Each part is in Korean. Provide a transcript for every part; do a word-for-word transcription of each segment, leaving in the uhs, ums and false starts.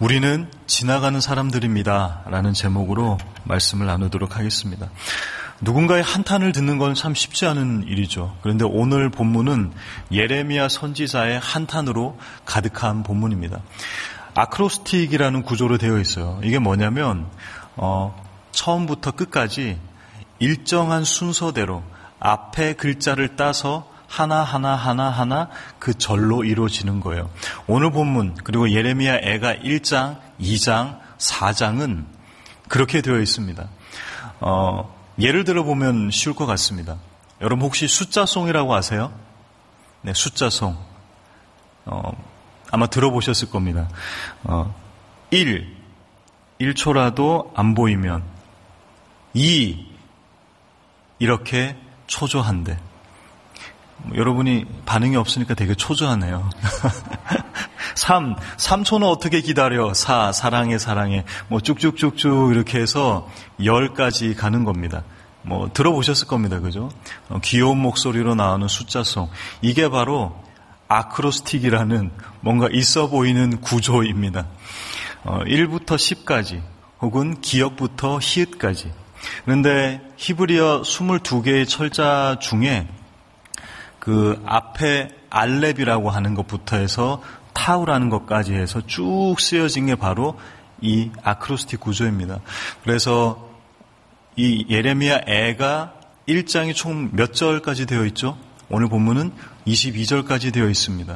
우리는 지나가는 사람들입니다 라는 제목으로 말씀을 나누도록 하겠습니다. 누군가의 한탄을 듣는 건 참 쉽지 않은 일이죠. 그런데 오늘 본문은 예레미야 선지자의 한탄으로 가득한 본문입니다. 아크로스틱이라는 구조로 되어 있어요. 이게 뭐냐면 어, 처음부터 끝까지 일정한 순서대로 앞에 글자를 따서 하나하나 하나하나 그 절로 이루어지는 거예요. 오늘 본문 그리고 예레미야 애가 일 장, 이 장, 사 장은 그렇게 되어 있습니다. 어, 예를 들어보면 쉬울 것 같습니다. 여러분 혹시 숫자송이라고 아세요? 네, 숫자송. 어, 아마 들어보셨을 겁니다. 어, 일, 일 초라도 안 보이면 이, 이렇게 초조한데 여러분이 반응이 없으니까 되게 초조하네요. 삼, 삼 초는 어떻게 기다려? 사, 사랑해, 사랑해. 뭐 쭉쭉쭉쭉 이렇게 해서 열까지 가는 겁니다. 뭐 들어보셨을 겁니다. 그죠? 어, 귀여운 목소리로 나오는 숫자송. 이게 바로 아크로스틱이라는 뭔가 있어 보이는 구조입니다. 어, 일부터 십까지 혹은 기역부터 히읗까지. 그런데 히브리어 이십이 개의 철자 중에 그 앞에 알렙이라고 하는 것부터 해서 타우라는 것까지 해서 쭉 쓰여진 게 바로 이 아크로스틱 구조입니다. 그래서 이 예레미야 애가 일 장이 총 몇 절까지 되어 있죠? 오늘 본문은 이십이 절까지 되어 있습니다.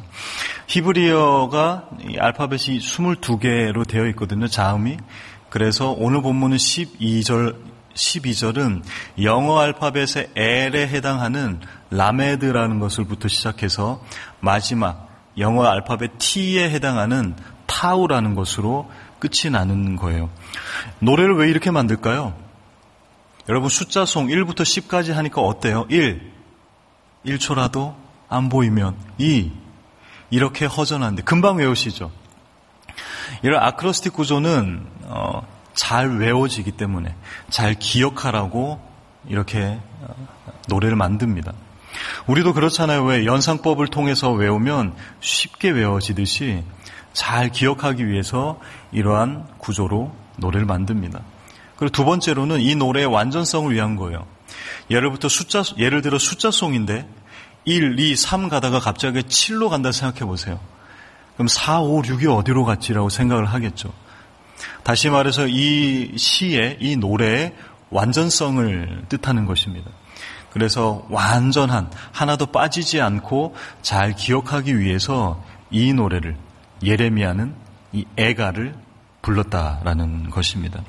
히브리어가 이 알파벳이 이십이 개로 되어 있거든요. 자음이. 그래서 오늘 본문은 십이 절 십이 절은 영어 알파벳의 L에 해당하는 라메드라는 것을부터 시작해서 마지막 영어 알파벳 T에 해당하는 타우라는 것으로 끝이 나는 거예요. 노래를 왜 이렇게 만들까요? 여러분 숫자송 일부터 십까지 하니까 어때요? 일, 일 초라도 안 보이면 이, 이렇게 허전한데 금방 외우시죠? 이런 아크로스틱 구조는 어, 잘 외워지기 때문에 잘 기억하라고 이렇게 노래를 만듭니다. 우리도 그렇잖아요. 왜 연상법을 통해서 외우면 쉽게 외워지듯이 잘 기억하기 위해서 이러한 구조로 노래를 만듭니다. 그리고 두 번째로는 이 노래의 완전성을 위한 거예요. 예를부터 숫자, 예를 들어 숫자송인데 일, 이, 삼 가다가 갑자기 칠로 간다 생각해 보세요. 그럼 사, 오, 육이 어디로 갔지라고 생각을 하겠죠. 다시 말해서 이 시의, 이 노래의 완전성을 뜻하는 것입니다. 그래서 완전한, 하나도 빠지지 않고 잘 기억하기 위해서 이 노래를, 예레미야는 이 애가를 불렀다라는 것입니다.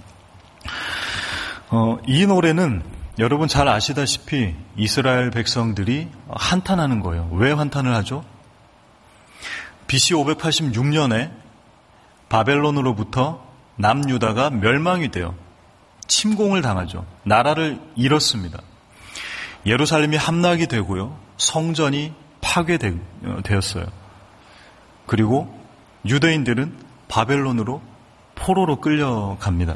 어, 이 노래는 여러분 잘 아시다시피 이스라엘 백성들이 한탄하는 거예요. 왜 한탄을 하죠? 비씨 오백팔십육 년에 바벨론으로부터 남유다가 멸망이 돼요. 침공을 당하죠. 나라를 잃었습니다. 예루살렘이 함락이 되고요. 성전이 파괴되었어요. 그리고 유대인들은 바벨론으로 포로로 끌려갑니다.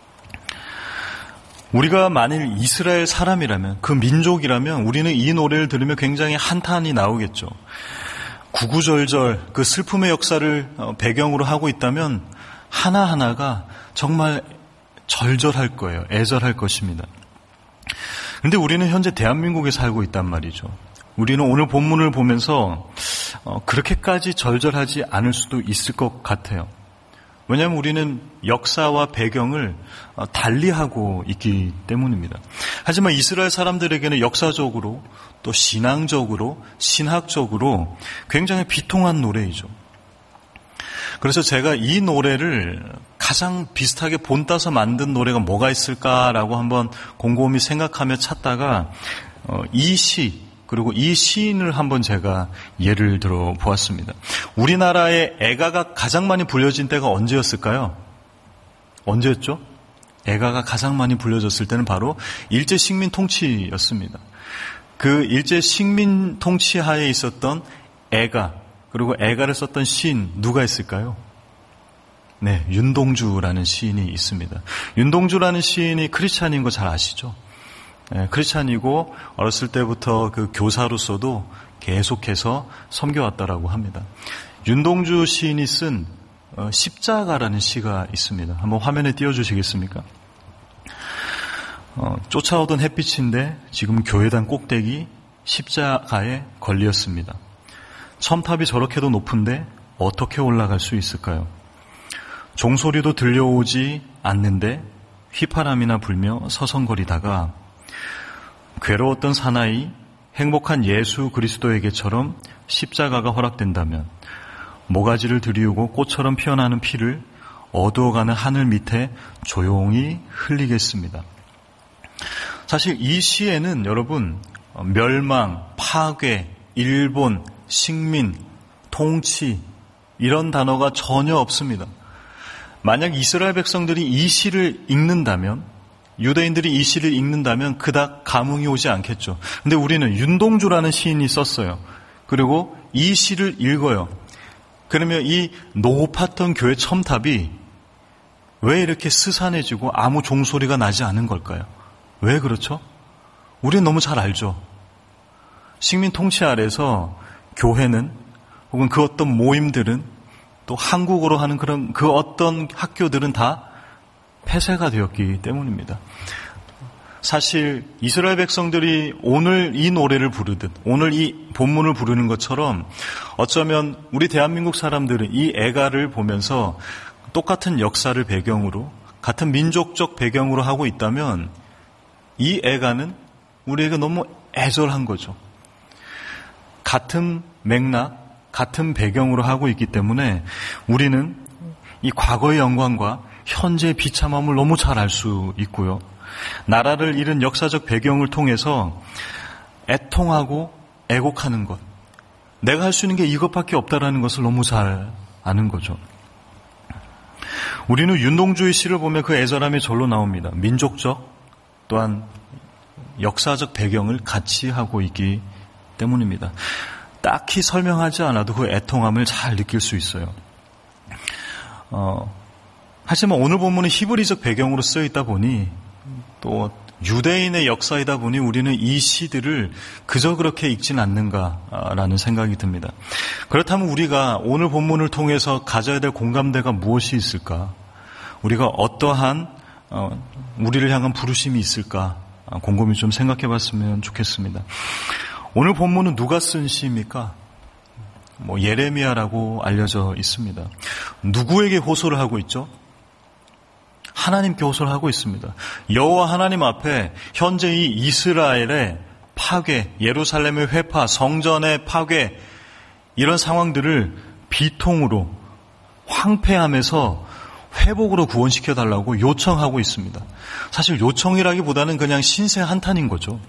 우리가 만일 이스라엘 사람이라면, 그 민족이라면 우리는 이 노래를 들으면 굉장히 한탄이 나오겠죠. 구구절절 그 슬픔의 역사를 배경으로 하고 있다면 하나하나가 정말 절절할 거예요. 애절할 것입니다. 그런데 우리는 현재 대한민국에 살고 있단 말이죠. 우리는 오늘 본문을 보면서 그렇게까지 절절하지 않을 수도 있을 것 같아요. 왜냐하면 우리는 역사와 배경을 달리하고 있기 때문입니다. 하지만 이스라엘 사람들에게는 역사적으로 또 신앙적으로 신학적으로 굉장히 비통한 노래이죠. 그래서 제가 이 노래를 가장 비슷하게 본따서 만든 노래가 뭐가 있을까라고 한번 곰곰이 생각하며 찾다가 이 시 그리고 이 시인을 한번 제가 예를 들어 보았습니다. 우리나라의 애가가 가장 많이 불려진 때가 언제였을까요? 언제였죠? 애가가 가장 많이 불려졌을 때는 바로 일제 식민 통치였습니다. 그 일제 식민 통치 하에 있었던 애가, 그리고 애가를 썼던 시인 누가 있을까요? 네, 윤동주라는 시인이 있습니다. 윤동주라는 시인이 크리스찬인 거 잘 아시죠? 네, 크리스찬이고 어렸을 때부터 그 교사로서도 계속해서 섬겨왔다라고 합니다. 윤동주 시인이 쓴 어, 십자가라는 시가 있습니다. 한번 화면에 띄워주시겠습니까? 어, 쫓아오던 햇빛인데 지금 교회당 꼭대기 십자가에 걸렸습니다. 첨탑이 저렇게도 높은데 어떻게 올라갈 수 있을까요? 종소리도 들려오지 않는데 휘파람이나 불며 서성거리다가 괴로웠던 사나이 행복한 예수 그리스도에게처럼 십자가가 허락된다면 모가지를 들이우고 꽃처럼 피어나는 피를 어두워가는 하늘 밑에 조용히 흘리겠습니다. 사실 이 시에는 여러분 멸망, 파괴, 일본, 식민, 통치 이런 단어가 전혀 없습니다. 만약 이스라엘 백성들이 이 시를 읽는다면, 유대인들이 이 시를 읽는다면 그닥 감흥이 오지 않겠죠. 근데 우리는 윤동주라는 시인이 썼어요. 그리고 이 시를 읽어요. 그러면 이 높았던 교회 첨탑이 왜 이렇게 스산해지고 아무 종소리가 나지 않은 걸까요? 왜 그렇죠? 우리는 너무 잘 알죠. 식민 통치 아래서 교회는 혹은 그 어떤 모임들은 또 한국어로 하는 그런 그 어떤 학교들은 다 폐쇄가 되었기 때문입니다. 사실 이스라엘 백성들이 오늘 이 노래를 부르듯 오늘 이 본문을 부르는 것처럼 어쩌면 우리 대한민국 사람들은 이 애가를 보면서 똑같은 역사를 배경으로 같은 민족적 배경으로 하고 있다면 이 애가는 우리에게 너무 애절한 거죠. 같은 맥락, 같은 배경으로 하고 있기 때문에 우리는 이 과거의 영광과 현재의 비참함을 너무 잘 알 수 있고요. 나라를 잃은 역사적 배경을 통해서 애통하고 애곡하는 것, 내가 할 수 있는 게 이것밖에 없다라는 것을 너무 잘 아는 거죠. 우리는 윤동주의 시를 보면 그 애절함이 절로 나옵니다. 민족적 또한 역사적 배경을 같이 하고 있기 때문입니다. 딱히 설명하지 않아도 그 애통함을 잘 느낄 수 있어요. 어, 하지만 오늘 본문은 히브리적 배경으로 쓰여 있다 보니 또 유대인의 역사이다 보니 우리는 이 시들을 그저 그렇게 읽진 않는가라는 생각이 듭니다. 그렇다면 우리가 오늘 본문을 통해서 가져야 될 공감대가 무엇이 있을까? 우리가 어떠한 어, 우리를 향한 부르심이 있을까? 곰곰이 좀 생각해 봤으면 좋겠습니다. 오늘 본문은 누가 쓴 시입니까? 뭐 예레미야라고 알려져 있습니다. 누구에게 호소를 하고 있죠? 하나님께 호소를 하고 있습니다. 여호와 하나님 앞에 현재 이 이스라엘의 파괴, 예루살렘의 회파, 성전의 파괴 이런 상황들을 비통으로 황폐함에서 회복으로 구원시켜달라고 요청하고 있습니다. 사실 요청이라기보다는 그냥 신세 한탄인 거죠.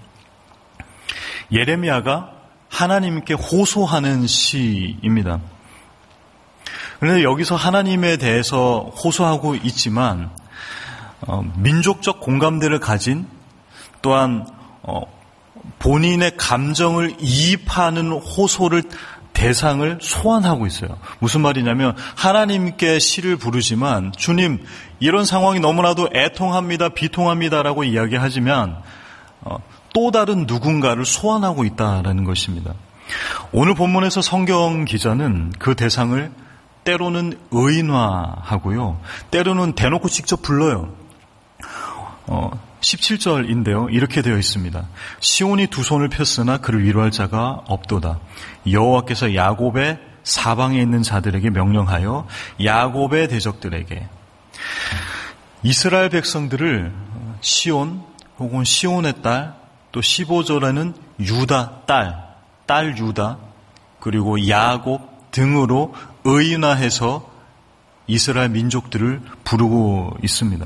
예레미야가 하나님께 호소하는 시입니다. 그런데 여기서 하나님에 대해서 호소하고 있지만 어, 민족적 공감대를 가진 또한 어, 본인의 감정을 이입하는 호소를 대상을 소환하고 있어요. 무슨 말이냐면 하나님께 시를 부르지만 주님 이런 상황이 너무나도 애통합니다, 비통합니다라고 이야기하지만 어, 또 다른 누군가를 소환하고 있다라는 것입니다. 오늘 본문에서 성경 기자는 그 대상을 때로는 의인화하고요. 때로는 대놓고 직접 불러요. 어, 십칠 절인데요. 이렇게 되어 있습니다. 시온이 두 손을 폈으나 그를 위로할 자가 없도다. 여호와께서 야곱의 사방에 있는 자들에게 명령하여 야곱의 대적들에게 이스라엘 백성들을 시온 혹은 시온의 딸 또 십오 절에는 유다 딸, 딸 유다 그리고 야곱 등으로 의인화해서 이스라엘 민족들을 부르고 있습니다.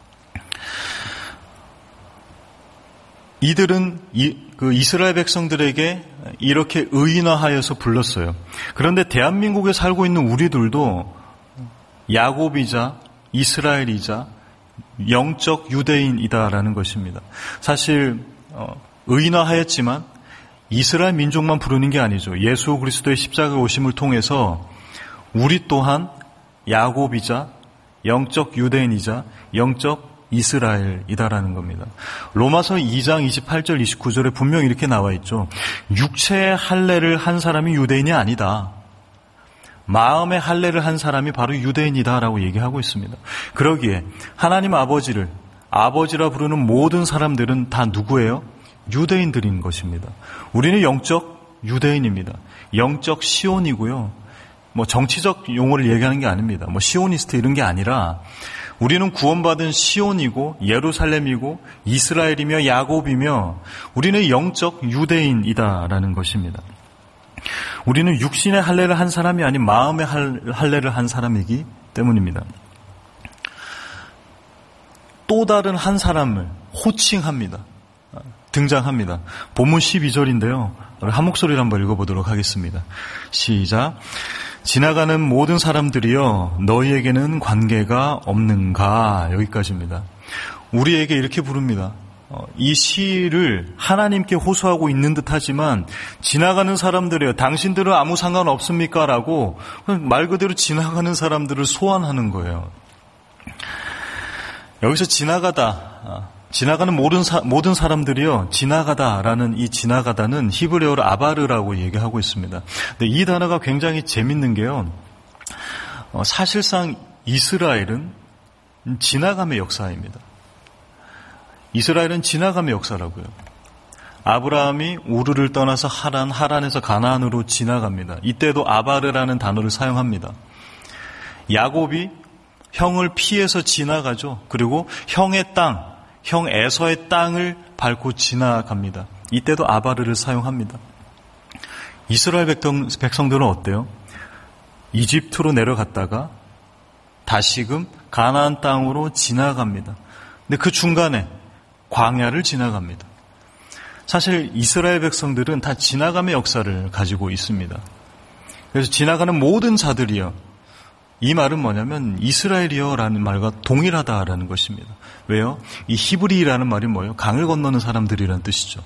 이들은 이, 그 이스라엘 백성들에게 이렇게 의인화하여서 불렀어요. 그런데 대한민국에 살고 있는 우리들도 야곱이자 이스라엘이자 영적 유대인이다라는 것입니다. 사실 어, 의인화하였지만 이스라엘 민족만 부르는 게 아니죠. 예수 그리스도의 십자가 오심을 통해서 우리 또한 야곱이자 영적 유대인이자 영적 이스라엘이다라는 겁니다. 로마서 이 장 이십팔 절 이십구 절에 분명히 이렇게 나와 있죠. 육체의 할례를 한 사람이 유대인이 아니다. 마음의 할례를 한 사람이 바로 유대인이다라고 얘기하고 있습니다. 그러기에 하나님 아버지를 아버지라 부르는 모든 사람들은 다 누구예요? 유대인들인 것입니다. 우리는 영적 유대인입니다. 영적 시온이고요. 뭐 정치적 용어를 얘기하는 게 아닙니다. 뭐 시오니스트 이런 게 아니라 우리는 구원받은 시온이고 예루살렘이고 이스라엘이며 야곱이며 우리는 영적 유대인이다라는 것입니다. 우리는 육신의 할례를 한 사람이 아닌 마음의 할례를 한 사람이기 때문입니다. 또 다른 한 사람을 호칭합니다. 등장합니다. 본문 십이 절인데요. 한 목소리로 한번 읽어보도록 하겠습니다. 시작. 지나가는 모든 사람들이여 너희에게는 관계가 없는가? 여기까지입니다. 우리에게 이렇게 부릅니다. 이 시를 하나님께 호소하고 있는 듯하지만 지나가는 사람들이여 당신들은 아무 상관없습니까? 라고 말 그대로 지나가는 사람들을 소환하는 거예요. 여기서 지나가다, 지나가는 모든, 사, 모든 사람들이요 지나가다라는 이 지나가다는 히브리어로 아바르라고 얘기하고 있습니다. 근데 이 단어가 굉장히 재밌는 게요, 어, 사실상 이스라엘은 지나감의 역사입니다. 이스라엘은 지나감의 역사라고요. 아브라함이 우르를 떠나서 하란, 하란에서 가나안으로 지나갑니다. 이때도 아바르라는 단어를 사용합니다. 야곱이 형을 피해서 지나가죠. 그리고 형의 땅, 형 에서의 땅을 밟고 지나갑니다. 이때도 아바르를 사용합니다. 이스라엘 백성, 백성들은 어때요? 이집트로 내려갔다가 다시금 가나안 땅으로 지나갑니다. 근데 그 중간에 광야를 지나갑니다. 사실 이스라엘 백성들은 다 지나감의 역사를 가지고 있습니다. 그래서 지나가는 모든 자들이요, 이 말은 뭐냐면 이스라엘이여라는 말과 동일하다라는 것입니다. 왜요? 이 히브리라는 말이 뭐예요? 강을 건너는 사람들이라는 뜻이죠.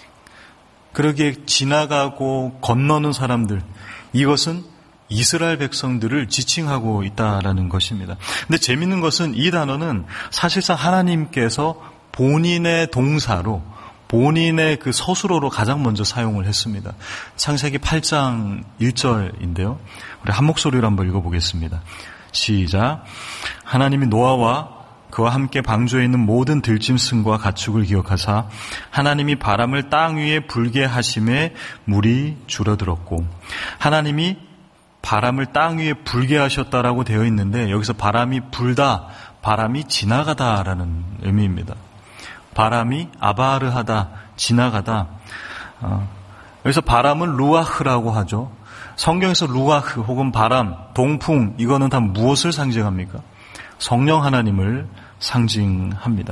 그러기에 지나가고 건너는 사람들, 이것은 이스라엘 백성들을 지칭하고 있다라는 것입니다. 근데 재밌는 것은 이 단어는 사실상 하나님께서 본인의 동사로, 본인의 그 서술어로 가장 먼저 사용을 했습니다. 창세기 팔 장 일 절인데요. 우리 한 목소리로 한번 읽어보겠습니다. 시작. 하나님이 노아와 그와 함께 방주에 있는 모든 들짐승과 가축을 기억하사 하나님이 바람을 땅 위에 불게 하심에 물이 줄어들었고, 하나님이 바람을 땅 위에 불게 하셨다라고 되어 있는데 여기서 바람이 불다, 바람이 지나가다라는 의미입니다. 바람이 아바르하다, 지나가다. 어, 여기서 바람은 루아흐라고 하죠. 성경에서 루아흐 혹은 바람, 동풍, 이거는 다 무엇을 상징합니까? 성령 하나님을 상징합니다.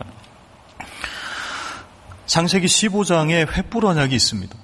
창세기 십오 장에 횃불 언약이 있습니다.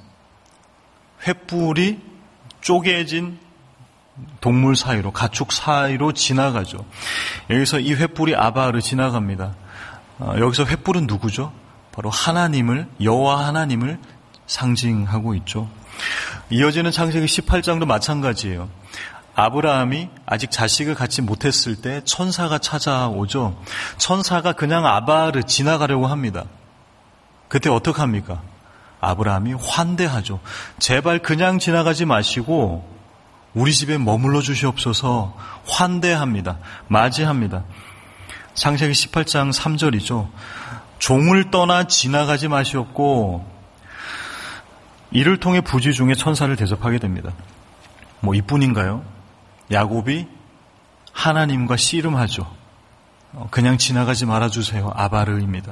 횃불이 쪼개진 동물 사이로, 가축 사이로 지나가죠. 여기서 이 횃불이 아바르 지나갑니다. 어, 여기서 횃불은 누구죠? 바로 하나님을, 여호와 하나님을 상징하고 있죠. 이어지는 창세기 십팔 장도 마찬가지예요. 아브라함이 아직 자식을 갖지 못했을 때 천사가 찾아오죠. 천사가 그냥 아바르 지나가려고 합니다. 그때 어떻게 합니까? 아브라함이 환대하죠. 제발 그냥 지나가지 마시고 우리 집에 머물러 주시옵소서. 환대합니다. 맞이합니다. 창세기 십팔 장 삼 절이죠. 종을 떠나 지나가지 마시옵고 이를 통해 부지 중에 천사를 대접하게 됩니다. 뭐 이뿐인가요? 야곱이 하나님과 씨름하죠. 그냥 지나가지 말아주세요. 아바르입니다.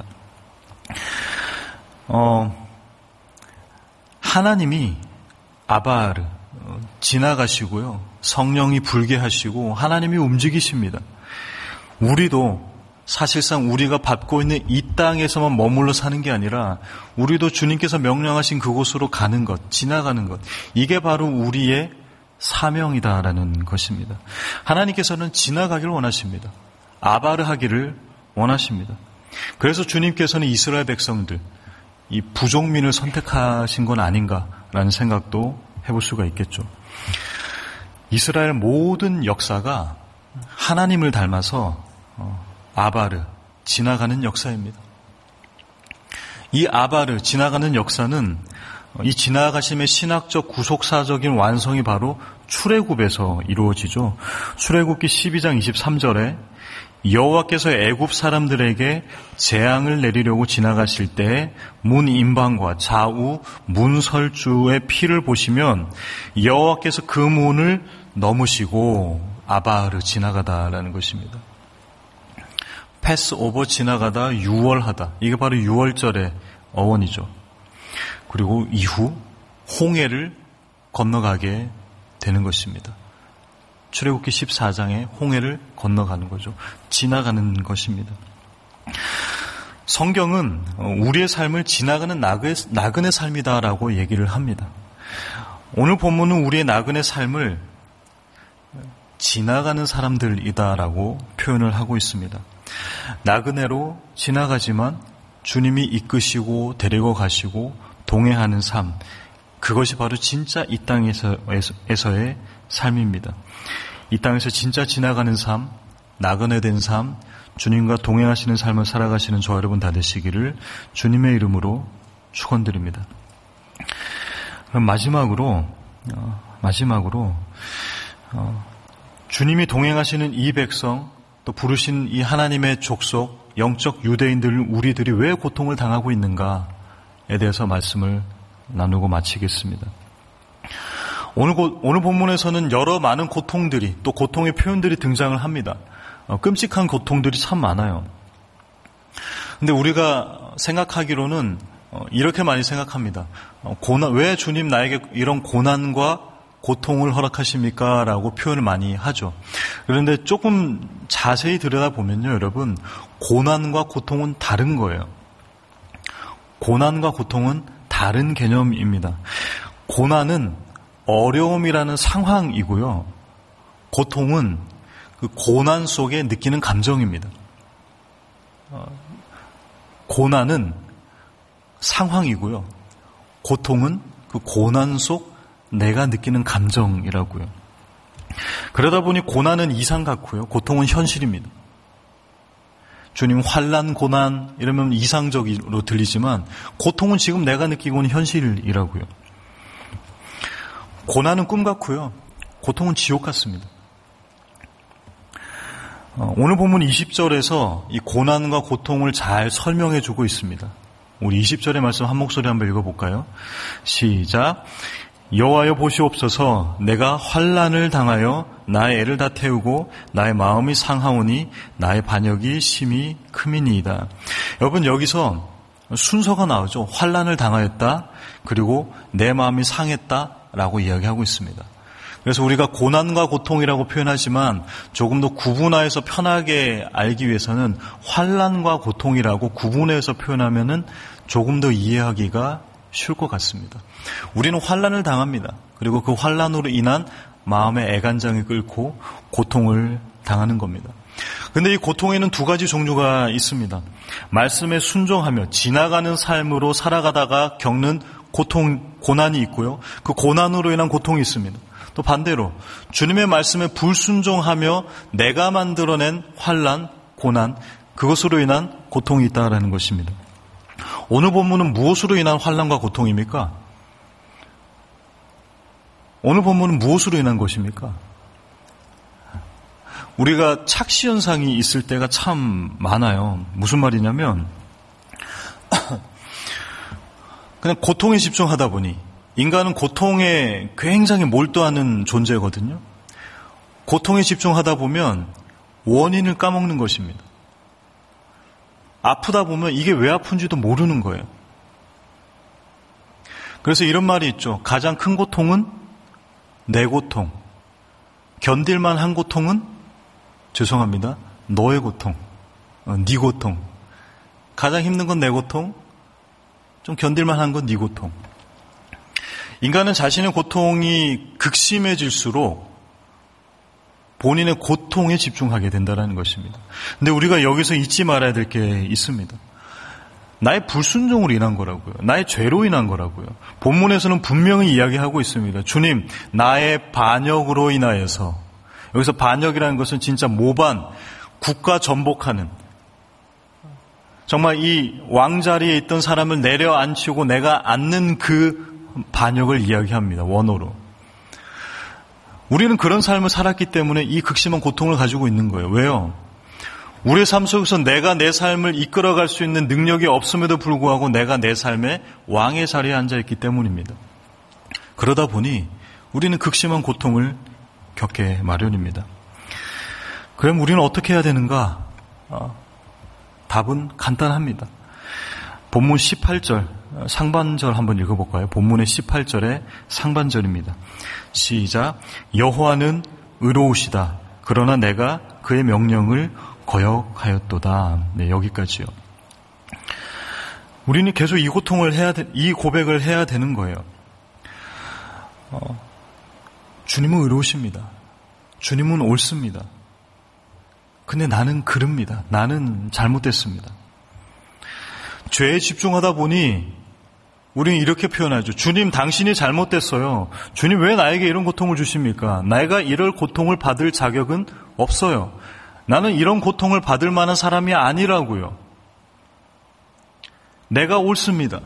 어, 하나님이 아바르 지나가시고요. 성령이 불게 하시고 하나님이 움직이십니다. 우리도 사실상 우리가 밟고 있는 이 땅에서만 머물러 사는 게 아니라 우리도 주님께서 명령하신 그곳으로 가는 것, 지나가는 것, 이게 바로 우리의 사명이다라는 것입니다. 하나님께서는 지나가기를 원하십니다. 아바르 하기를 원하십니다. 그래서 주님께서는 이스라엘 백성들, 이 부족민을 선택하신 건 아닌가라는 생각도 해볼 수가 있겠죠. 이스라엘 모든 역사가 하나님을 닮아서 아바르, 지나가는 역사입니다. 이 아바르, 지나가는 역사는 이 지나가심의 신학적 구속사적인 완성이 바로 출애굽에서 이루어지죠. 출애굽기 십이 장 이십삼 절에 여호와께서 애굽 사람들에게 재앙을 내리려고 지나가실 때 문 임방과 좌우 문설주의 피를 보시면 여호와께서 그 문을 넘으시고 아바르 지나가다라는 것입니다. 패스오버 지나가다 유월하다. 이게 바로 유월절의 어원이죠. 그리고 이후 홍해를 건너가게 되는 것입니다. 출애굽기 십사 장에 홍해를 건너가는 거죠. 지나가는 것입니다. 성경은 우리의 삶을 지나가는 나그네, 나그네 삶이다라고 얘기를 합니다. 오늘 본문은 우리의 나그네 삶을 지나가는 사람들이다라고 표현을 하고 있습니다. 나그네로 지나가지만 주님이 이끄시고 데리고 가시고 동행하는 삶, 그것이 바로 진짜 이 땅에서의 삶입니다. 이 땅에서 진짜 지나가는 삶, 나그네 된 삶, 주님과 동행하시는 삶을 살아가시는 저 여러분 다 되시기를 주님의 이름으로 축원드립니다. 그럼 마지막으로 어, 마지막으로 어, 주님이 동행하시는 이 백성, 또 부르신 이 하나님의 족속, 영적 유대인들 우리들이 왜 고통을 당하고 있는가에 대해서 말씀을 나누고 마치겠습니다. 오늘, 오늘 본문에서는 여러 많은 고통들이, 또 고통의 표현들이 등장을 합니다. 어, 끔찍한 고통들이 참 많아요. 근데 우리가 생각하기로는 어, 이렇게 많이 생각합니다. 어, 고난, 왜 주님 나에게 이런 고난과 고통을 허락하십니까? 라고 표현을 많이 하죠. 그런데 조금 자세히 들여다보면요, 여러분, 고난과 고통은 다른 거예요. 고난과 고통은 다른 개념입니다. 고난은 어려움이라는 상황이고요. 고통은 그 고난 속에 느끼는 감정입니다. 고난은 상황이고요. 고통은 그 고난 속 내가 느끼는 감정이라고요. 그러다 보니 고난은 이상 같고요. 고통은 현실입니다. 주님 환난, 고난 이러면 이상적으로 들리지만 고통은 지금 내가 느끼고 있는 현실이라고요. 고난은 꿈 같고요. 고통은 지옥 같습니다. 오늘 본문 이십 절에서 이 고난과 고통을 잘 설명해 주고 있습니다. 우리 이십 절의 말씀 한 목소리 한번 읽어볼까요? 시작. 여호와여 보시옵소서, 내가 환난을 당하여 나의 애를 다 태우고 나의 마음이 상하오니 나의 반역이 심히 크미니이다. 여러분, 여기서 순서가 나오죠. 환난을 당하였다, 그리고 내 마음이 상했다라고 이야기하고 있습니다. 그래서 우리가 고난과 고통이라고 표현하지만 조금 더 구분하여서 편하게 알기 위해서는 환난과 고통이라고 구분해서 표현하면은 조금 더 이해하기가 쉬울 것 같습니다. 우리는 환난을 당합니다. 그리고 그 환난으로 인한 마음의 애간장이 끓고 고통을 당하는 겁니다. 그런데 이 고통에는 두 가지 종류가 있습니다. 말씀에 순종하며 지나가는 삶으로 살아가다가 겪는 고통, 고난이 있고요. 그 고난으로 인한 고통이 있습니다. 또 반대로 주님의 말씀에 불순종하며 내가 만들어낸 환난, 고난, 그것으로 인한 고통이 있다라는 것입니다. 오늘 본문은 무엇으로 인한 환난과 고통입니까? 오늘 본문은 무엇으로 인한 것입니까? 우리가 착시 현상이 있을 때가 참 많아요. 무슨 말이냐면 그냥 고통에 집중하다 보니, 인간은 고통에 굉장히 몰두하는 존재거든요. 고통에 집중하다 보면 원인을 까먹는 것입니다. 아프다 보면 이게 왜 아픈지도 모르는 거예요. 그래서 이런 말이 있죠. 가장 큰 고통은 내 고통. 견딜만 한 고통은 죄송합니다. 너의 고통. 어, 네 고통. 가장 힘든 건 내 고통. 좀 견딜만 한 건 네 고통. 인간은 자신의 고통이 극심해질수록 본인의 고통에 집중하게 된다는 것입니다. 근데 우리가 여기서 잊지 말아야 될 게 있습니다. 나의 불순종으로 인한 거라고요. 나의 죄로 인한 거라고요. 본문에서는 분명히 이야기하고 있습니다. 주님, 나의 반역으로 인하여서, 여기서 반역이라는 것은 진짜 모반, 국가 전복하는, 정말 이 왕자리에 있던 사람을 내려앉히고 내가 앉는 그 반역을 이야기합니다. 원어로. 우리는 그런 삶을 살았기 때문에 이 극심한 고통을 가지고 있는 거예요. 왜요? 우리의 삶 속에서 내가 내 삶을 이끌어갈 수 있는 능력이 없음에도 불구하고 내가 내 삶의 왕의 자리에 앉아있기 때문입니다. 그러다 보니 우리는 극심한 고통을 겪게 마련입니다. 그럼 우리는 어떻게 해야 되는가? 어, 답은 간단합니다. 본문 십팔 절 상반절 한번 읽어볼까요? 본문의 십팔 절의 상반절입니다. 시작. 여호와는 의로우시다. 그러나 내가 그의 명령을 거역하였도다. 네, 여기까지요. 우리는 계속 이 고통을 해야 돼, 이 고백을 해야 되는 거예요. 어, 주님은 의로우십니다. 주님은 옳습니다. 근데 나는 그릅니다. 나는 잘못됐습니다. 죄에 집중하다 보니 우리는 이렇게 표현하죠. 주님, 당신이 잘못됐어요. 주님, 왜 나에게 이런 고통을 주십니까? 내가 이럴 고통을 받을 자격은 없어요. 나는 이런 고통을 받을 만한 사람이 아니라고요. 내가 옳습니다.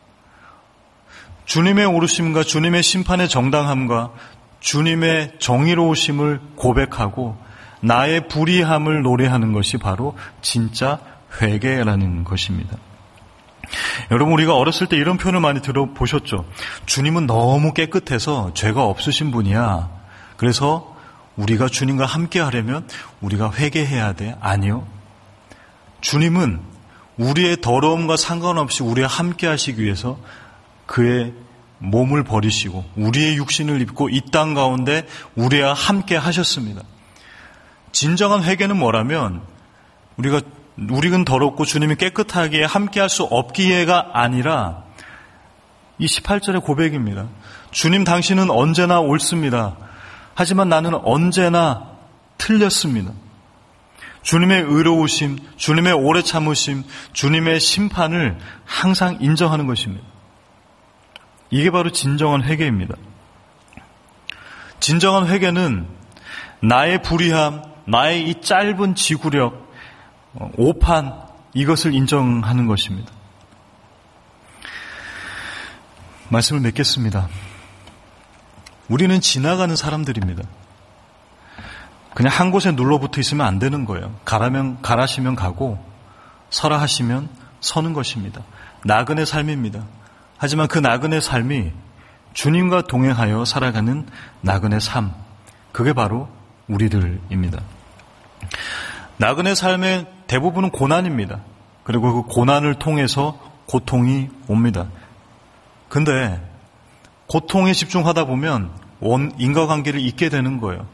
주님의 옳으심과 주님의 심판의 정당함과 주님의 정의로우심을 고백하고 나의 불의함을 노래하는 것이 바로 진짜 회개라는 것입니다. 여러분, 우리가 어렸을 때 이런 표현을 많이 들어보셨죠? 주님은 너무 깨끗해서 죄가 없으신 분이야. 그래서 우리가 주님과 함께 하려면 우리가 회개해야 돼. 아니요. 주님은 우리의 더러움과 상관없이 우리와 함께 하시기 위해서 그의 몸을 버리시고 우리의 육신을 입고 이 땅 가운데 우리와 함께 하셨습니다. 진정한 회개는 뭐라면 우리가 우리는 더럽고 주님이 깨끗하게 함께 할 수 없기에가 아니라 이 십팔 절의 고백입니다. 주님, 당신은 언제나 옳습니다. 하지만 나는 언제나 틀렸습니다. 주님의 의로우심, 주님의 오래 참으심, 주님의 심판을 항상 인정하는 것입니다. 이게 바로 진정한 회개입니다. 진정한 회개는 나의 불의함, 나의 이 짧은 지구력, 오판, 이것을 인정하는 것입니다. 말씀을 맺겠습니다. 우리는 지나가는 사람들입니다. 그냥 한 곳에 눌러붙어 있으면 안 되는 거예요. 가라면 가라시면 가고 서라 하시면 서는 것입니다. 나그네 삶입니다. 하지만 그 나그네 삶이 주님과 동행하여 살아가는 나그네 삶, 그게 바로 우리들입니다. 나그네 삶의 대부분은 고난입니다. 그리고 그 고난을 통해서 고통이 옵니다. 근데 고통에 집중하다 보면 원 인과관계를 잊게 되는 거예요.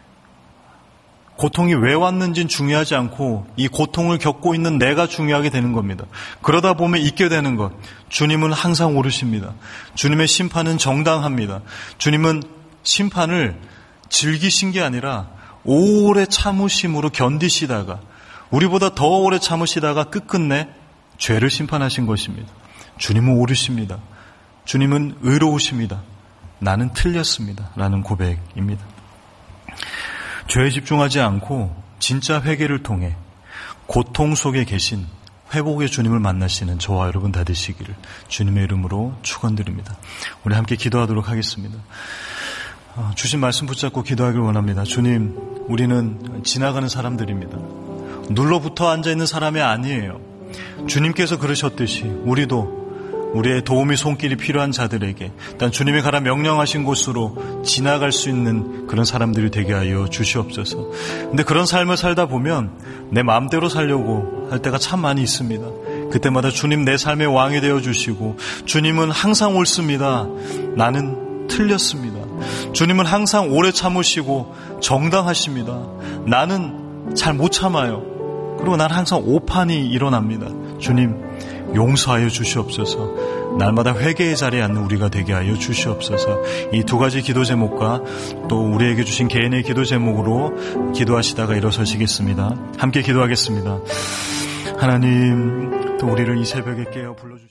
고통이 왜 왔는지는 중요하지 않고 이 고통을 겪고 있는 내가 중요하게 되는 겁니다. 그러다 보면 잊게 되는 것. 주님은 항상 옳으십니다. 주님의 심판은 정당합니다. 주님은 심판을 즐기신 게 아니라 오래 참으심으로 견디시다가 우리보다 더 오래 참으시다가 끝끝내 죄를 심판하신 것입니다. 주님은 옳으십니다. 주님은 의로우십니다. 나는 틀렸습니다. 라는 고백입니다. 죄에 집중하지 않고 진짜 회개를 통해 고통 속에 계신 회복의 주님을 만나시는 저와 여러분 다 되시기를 주님의 이름으로 축원드립니다. 우리 함께 기도하도록 하겠습니다. 주신 말씀 붙잡고 기도하길 원합니다. 주님, 우리는 지나가는 사람들입니다. 눌러붙어 앉아있는 사람이 아니에요. 주님께서 그러셨듯이 우리도 우리의 도움이 손길이 필요한 자들에게 단 주님이 가라 명령하신 곳으로 지나갈 수 있는 그런 사람들이 되게 하여 주시옵소서. 근데 그런 삶을 살다 보면 내 마음대로 살려고 할 때가 참 많이 있습니다. 그때마다 주님 내 삶의 왕이 되어주시고 주님은 항상 옳습니다. 나는 틀렸습니다. 주님은 항상 오래 참으시고 정당하십니다. 나는 잘 못 참아요. 그리고 난 항상 오판이 일어납니다. 주님 용서하여 주시옵소서. 날마다 회개의 자리에 앉는 우리가 되게 하여 주시옵소서. 이 두 가지 기도 제목과 또 우리에게 주신 개인의 기도 제목으로 기도하시다가 일어서시겠습니다. 함께 기도하겠습니다. 하나님, 또 우리를 이 새벽에 깨어 불러주시